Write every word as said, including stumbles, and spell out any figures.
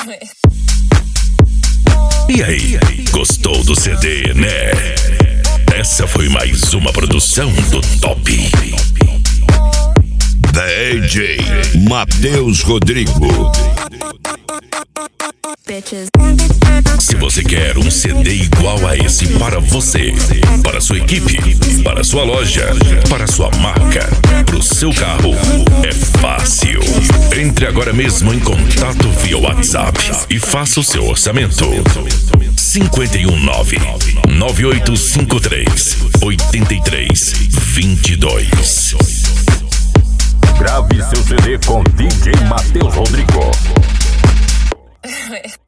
E aí, gostou do C D, né? Essa foi mais uma produção do Top. D J Matheus Rodrigo. Se você quer um C D igual a esse para você, para sua equipe, para sua loja, para sua marca, para o seu carro, é fácil. Entre agora mesmo em contato via WhatsApp e faça o seu orçamento. cinco um nove, nove oito cinco três, oito três dois dois. Grave seu C D com D J Matheus Rodrigo.